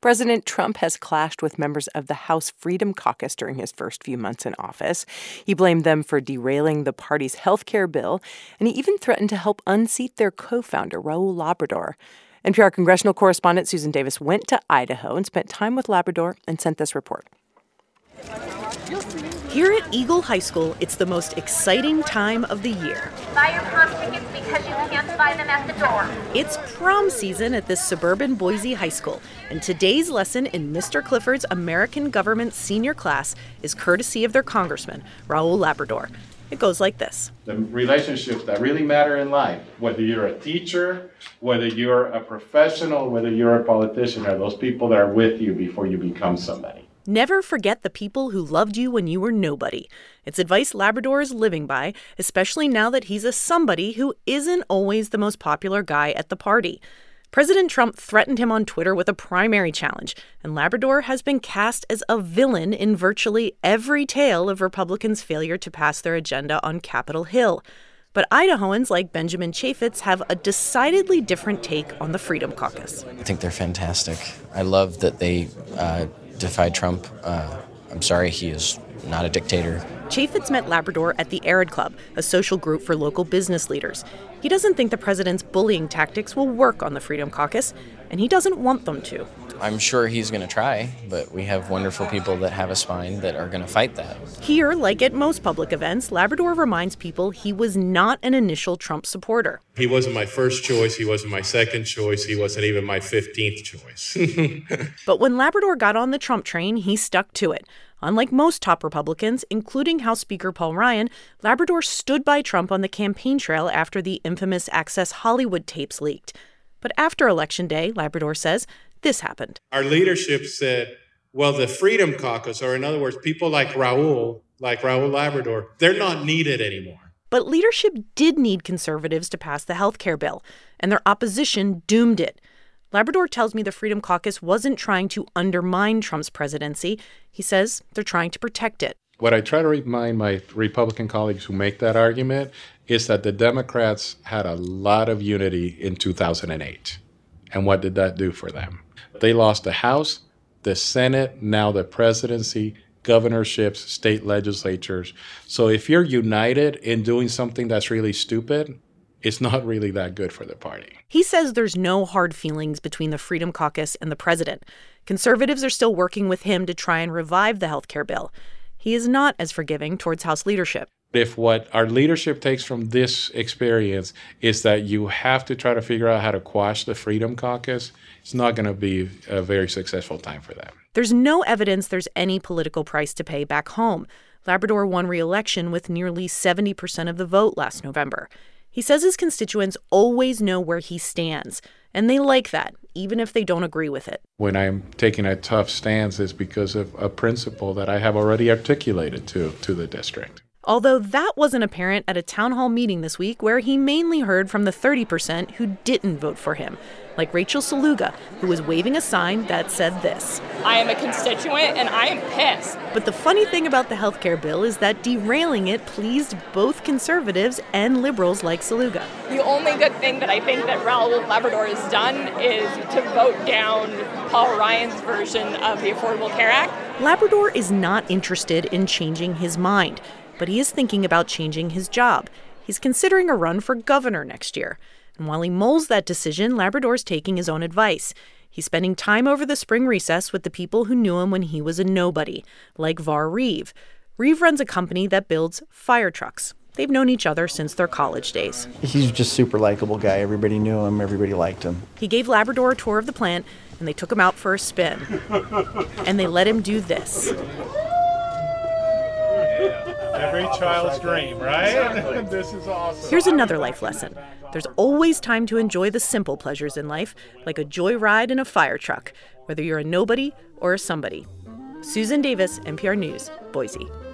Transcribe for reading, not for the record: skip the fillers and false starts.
President Trump has clashed with members of the House Freedom Caucus during his first few months in office. He blamed them for derailing the party's health care bill, and he even threatened to help unseat their co-founder, Raul Labrador. NPR congressional correspondent Susan Davis went to Idaho and spent time with Labrador and sent this report. Here at Eagle High School, it's the most exciting time of the year. Buy your prom tickets because you can't buy them at the door. It's prom season at this suburban Boise high school, and today's lesson in Mr. Clifford's American Government senior class is courtesy of their congressman, Raul Labrador. It goes like this. The relationships that really matter in life, whether you're a teacher, whether you're a professional, whether you're a politician, are those people that are with you before you become somebody. Never forget the people who loved you when you were nobody. It's advice Labrador is living by, especially now that he's a somebody who isn't always the most popular guy at the party. President Trump threatened him on Twitter with a primary challenge, and Labrador has been cast as a villain in virtually every tale of Republicans' failure to pass their agenda on Capitol Hill. But Idahoans like Benjamin Chaffetz have a decidedly different take on the Freedom Caucus. I think they're fantastic. I love that they defied Trump. I'm sorry, he is not a dictator. Chaffetz met Labrador at the Arid Club, a social group for local business leaders. He doesn't think the president's bullying tactics will work on the Freedom Caucus, and he doesn't want them to. I'm sure he's going to try, but we have wonderful people that have a spine that are going to fight that. Here, like at most public events, Labrador reminds people he was not an initial Trump supporter. He wasn't my first choice. He wasn't my second choice. He wasn't even my 15th choice. But when Labrador got on the Trump train, he stuck to it. Unlike most top Republicans, including House Speaker Paul Ryan, Labrador stood by Trump on the campaign trail after the infamous Access Hollywood tapes leaked. But after Election Day, Labrador says, this happened. Our leadership said, well, the Freedom Caucus, or in other words, people like Raul Labrador, they're not needed anymore. But leadership did need conservatives to pass the health care bill, and their opposition doomed it. Labrador tells me the Freedom Caucus wasn't trying to undermine Trump's presidency. He says they're trying to protect it. What I try to remind my Republican colleagues who make that argument is that the Democrats had a lot of unity in 2008. And what did that do for them? They lost the House, the Senate, now the presidency, governorships, state legislatures. So if you're united in doing something that's really stupid, it's not really that good for the party. He says there's no hard feelings between the Freedom Caucus and the president. Conservatives are still working with him to try and revive the health care bill. He is not as forgiving towards House leadership. If what our leadership takes from this experience is that you have to try to figure out how to quash the Freedom Caucus, it's not going to be a very successful time for them. There's no evidence there's any political price to pay back home. Labrador won re-election with nearly 70% of the vote last November. He says his constituents always know where he stands, and they like that, even if they don't agree with it. When I'm taking a tough stance, it's because of a principle that I have already articulated to the district. Although that wasn't apparent at a town hall meeting this week where he mainly heard from the 30% who didn't vote for him, like Rachel Saluga, who was waving a sign that said this. I am a constituent and I am pissed. But the funny thing about the health care bill is that derailing it pleased both conservatives and liberals like Saluga. The only good thing that I think that Raul Labrador has done is to vote down Paul Ryan's version of the Affordable Care Act. Labrador is not interested in changing his mind, but he is thinking about changing his job. He's considering a run for governor next year. And while he mulls that decision, Labrador's taking his own advice. He's spending time over the spring recess with the people who knew him when he was a nobody, like Var Reeve. Reeve runs a company that builds fire trucks. They've known each other since their college days. He's just a super likable guy. Everybody knew him. Everybody liked him. He gave Labrador a tour of the plant, and they took him out for a spin. And they let him do this. Every child's dream, right? This is awesome. Here's another life lesson. There's always time to enjoy the simple pleasures in life, like a joyride in a fire truck, whether you're a nobody or a somebody. Susan Davis, NPR News, Boise.